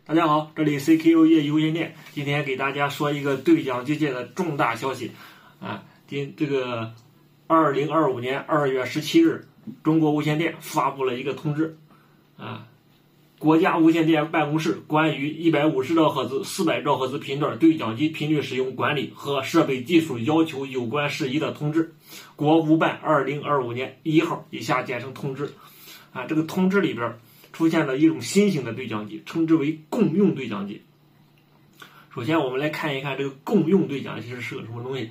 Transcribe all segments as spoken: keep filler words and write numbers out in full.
大家好，这里 C K U 业无线电，今天给大家说一个对讲机界的重大消息啊！今这个二零二五年二月十七日，中国无线电发布了一个通知啊，国家无线电办公室关于一百五十兆赫兹、四百兆赫兹频段对讲机频率使用管理和设备技术要求有关事宜的通知，国无办二零二五年一号以下简称通知啊。这个通知里边出现了一种新型的对讲机，称之为共用对讲机。首先我们来看一看这个共用对讲机是个什么东西。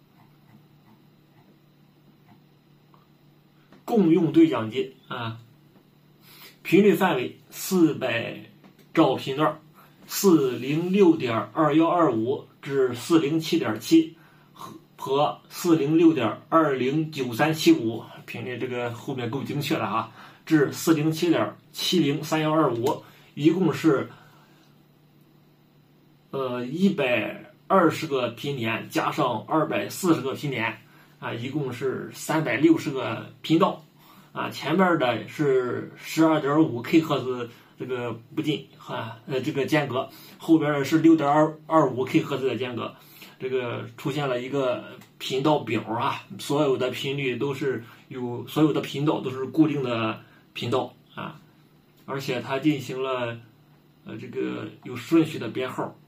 共用对讲机啊，频率范围四百兆频段，四零六点二一二五至四零七点七和四零六点二零九三七五，频率这个后面够精确了啊，至四零七点七零三一二五，一共是呃一百二十个频点加上二百四十个频点啊，一共是三百六十个频道啊。前面的是 十二点五 K 赫兹这个不进啊，呃这个间隔，后边的是 六点二五 K 赫兹的间隔。这个出现了一个频道表啊，所有的频率都是有，所有的频道都是固定的频道啊，而且它进行了呃这个有顺序的编号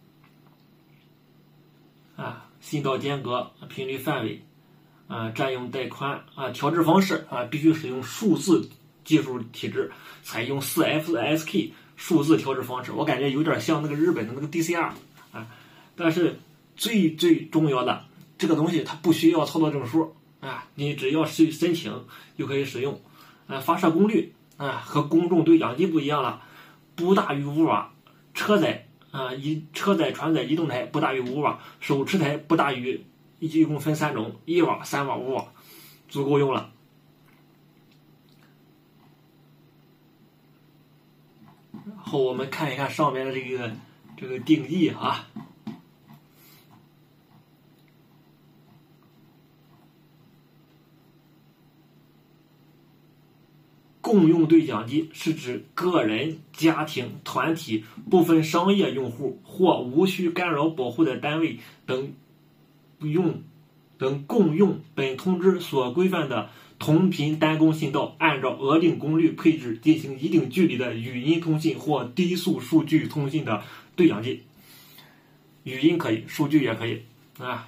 啊，信道间隔、频率范围啊、占用带宽啊、调制方式啊，必须使用数字技术体制，采用 四 F S K 数字调制方式。我感觉有点像那个日本的那个 D C R 啊，但是最最重要的，这个东西它不需要操作证书啊，你只要去申请就可以使用啊。发射功率啊和公众对讲机不一样了，不大于五瓦，车载啊一车载传载移动台不大于五瓦，手持台不大于，一共分三种，一瓦、三瓦、五瓦，足够用了。然后我们看一看上面的这个这个定义啊。共用对讲机是指个人、家庭、团体、部分商业用户或无需干扰保护的单位等用等共用本通知所规范的同频单工信道，按照额定功率配置进行一定距离的语音通信或低速数据通信的对讲机。语音可以，数据也可以啊，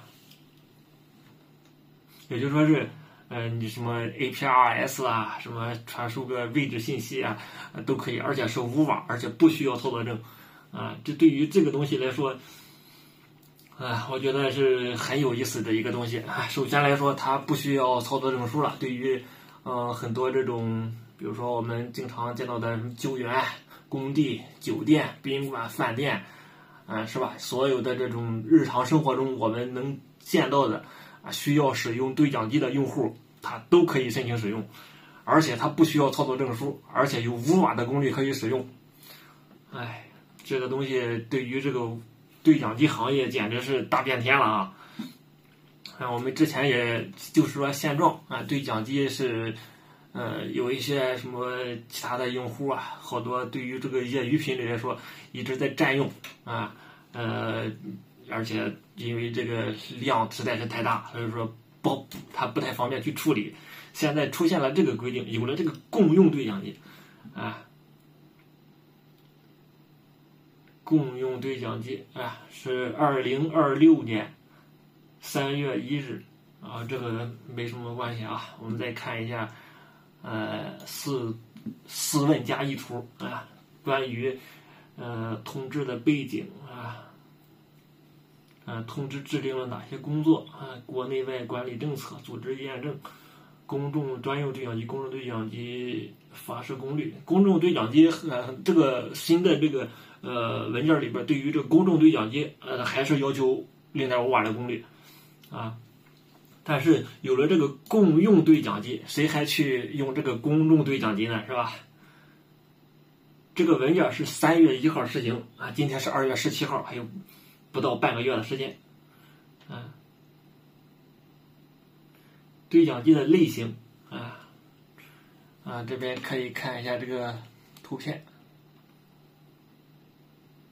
也就是说是呃，你什么 A P R S 啊，什么传输个位置信息啊，都可以，而且是无瓦，而且不需要操作证啊。这对于这个东西来说，啊，我觉得是很有意思的一个东西啊。首先来说，它不需要操作证书了。对于呃很多这种，比如说我们经常见到的什么救援、工地、酒店、宾馆、饭店，啊，是吧？所有的这种日常生活中我们能见到的啊，需要使用对讲机的用户，它都可以申请使用，而且它不需要操作证书，而且有五瓦的功率可以使用。哎，这个东西对于这个对讲机行业简直是大变天了啊！啊，我们之前也就是说现状啊，对讲机是呃有一些什么其他的用户啊，好多对于这个业余频率来说一直在占用啊，呃，而且因为这个量实在是太大，所以说不它不太方便去处理。现在出现了这个规定，有了这个共用对讲机啊。共用对讲机啊，是二零二六年三月一日啊，这个没什么关系啊。我们再看一下，呃，四四问加一图啊，关于呃通知的背景啊，啊，通知制定了哪些工作啊？国内外管理政策、组织验证、公众专用对讲机、公众对讲机发射功率、公众对讲机呃这个新的这个。呃，文件里边对于这个公众对讲机，呃，还是要求 零点五瓦的功率，啊，但是有了这个共用对讲机，谁还去用这个公众对讲机呢？是吧？这个文件是三月一号实行啊，今天是二月十七号，还有不到半个月的时间，啊，对讲机的类型啊啊，这边可以看一下这个图片。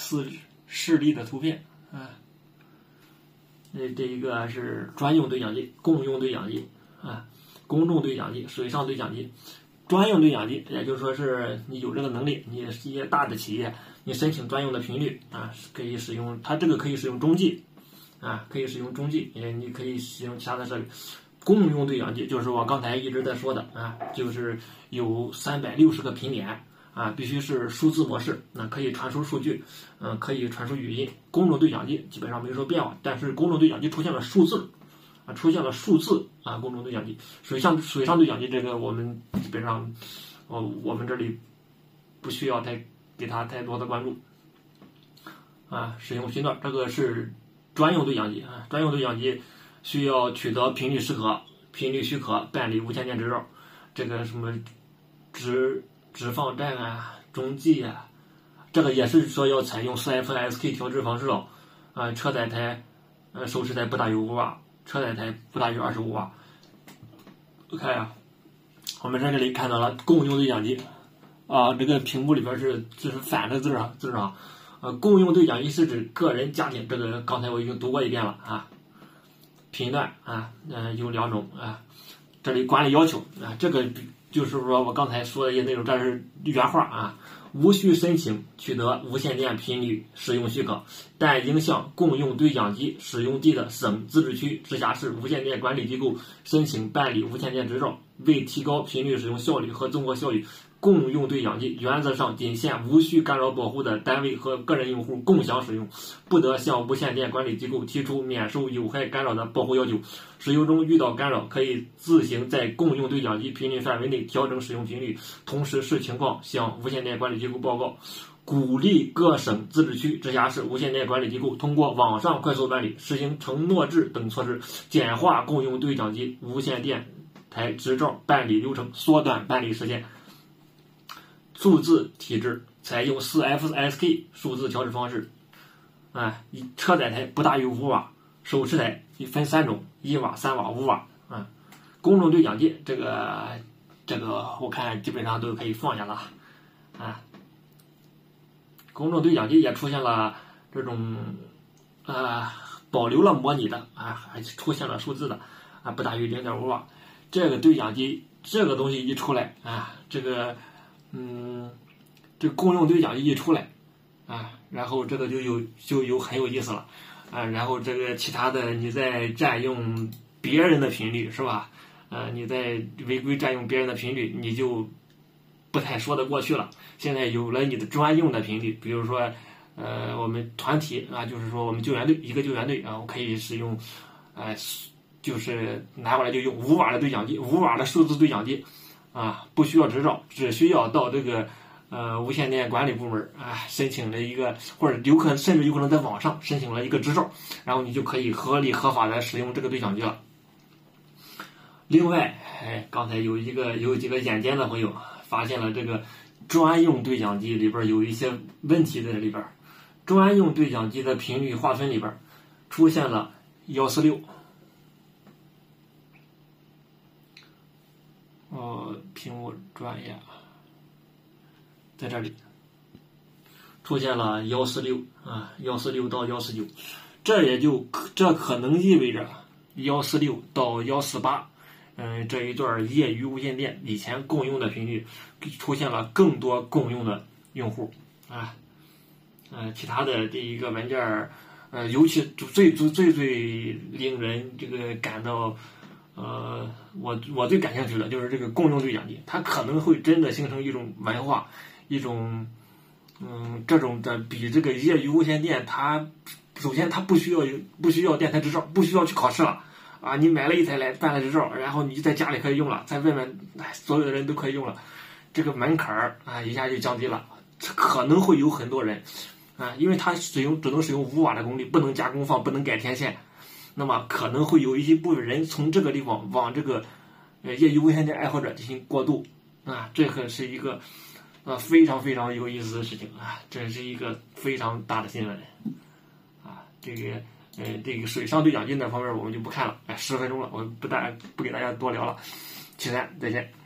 示示例的图片啊。这这一个是专用对讲机、共用对讲机啊，公众对讲机、水上对讲机。专用对讲机，也就是说是你有这个能力，你一些大的企业，你申请专用的频率啊，可以使用它这个可以使用中继啊，可以使用中继，也你可以使用其他的设备。共用对讲机就是我刚才一直在说的啊，就是有三百六十个频点啊，必须是数字模式，那可以传输数据，嗯、呃，可以传输语音。公众对讲机基本上没什么变化，但是公众对讲机出现了数字。啊，出现了数字啊，公众对讲机、水上水上对讲机，这个我们基本上，哦，我们这里不需要太给它太多的关注。啊，使用频段，这个是专用对讲机啊，专用对讲机需要取得频率许可、频率许可，办理无线电执照。这个什么直直放站啊、中继啊，这个也是说要采用 C F S K 调制方式哦。啊，车载台、呃，手持台不大于五瓦。车载台不大于二十五瓦。OK 啊，我们在这里看到了共用对讲机啊，这个屏幕里边是这是反的字啊字啊，呃，共用对讲机是指个人、家庭，这个刚才我已经读过一遍了啊。频段啊，嗯、呃，有两种啊，这里管理要求啊，这个就是说我刚才说的一些内容，这是原话啊。无需申请取得无线电频率使用许可，但应向共用对讲机使用地的省、自治区、直辖市无线电管理机构申请办理无线电执照。为提高频率使用效率和综合效率，共用对讲机原则上仅限无需干扰保护的单位和个人用户共享使用，不得向无线电管理机构提出免受有害干扰的保护要求。使用中遇到干扰，可以自行在共用对讲机频率范围内调整使用频率，同时视情况向无线电管理机构报告。鼓励各省、自治区、直辖市无线电管理机构通过网上快速办理、实行承诺制等措施，简化共用对讲机无线电台执照办理流程，缩短办理时间。数字体制采用 C F S K 数字调制方式，啊，车载台不大于五瓦，手持台分三种，一瓦、三瓦、五瓦啊。公众对讲机这个这个我看基本上都可以放下了啊。公众对讲机也出现了这种啊保留了模拟的啊，还出现了数字的啊，不大于 零点五瓦。这个对讲机这个东西一出来啊，这个嗯，这个公用对讲机一出来啊，然后这个就有就有很有意思了啊，然后这个其他的你在占用别人的频率是吧？呃，你在违规占用别人的频率，你就不太说得过去了。现在有了你的专用的频率，比如说呃，我们团体啊，就是说我们救援队一个救援队啊，我可以使用呃，就是拿过来就用五瓦的对讲机，五瓦的数字对讲机。啊，不需要执照，只需要到这个呃无线电管理部门啊申请了一个，或者有可能甚至有可能在网上申请了一个执照，然后你就可以合理合法的使用这个对讲机了。另外，哎，刚才有一个有几个眼尖的朋友发现了这个专用对讲机里边有一些问题在里边，专用对讲机的频率划分里边出现了一四六。哦，屏幕转一下，在这里出现了一四六啊，一四六到一四九，这也就这可能意味着一四六到一四八，嗯，这一段业余无线电以前共用的频率出现了更多共用的用户啊，呃，其他的这一个文件呃，尤其最最最最令人这个感到。呃，我我最感兴趣的就是这个共用对讲机，它可能会真的形成一种文化，一种嗯这种的比这个业余无线电，它首先它不需要不需要电台执照，不需要去考试了啊，你买了一台来办了执照，然后你在家里可以用了，在外面所有的人都可以用了，这个门槛儿啊一下就降低了，可能会有很多人啊，因为它使用只能使用五瓦的功率，不能加功放，不能改天线。那么可能会有一些部分人从这个地方往这个呃业余无线电爱好者进行过渡啊，这可是一个呃非常非常有意思的事情啊，这是一个非常大的新闻啊。这个呃这个水上对讲机那方面我们就不看了，哎，十分钟了，我不大不给大家多聊了，期待再见。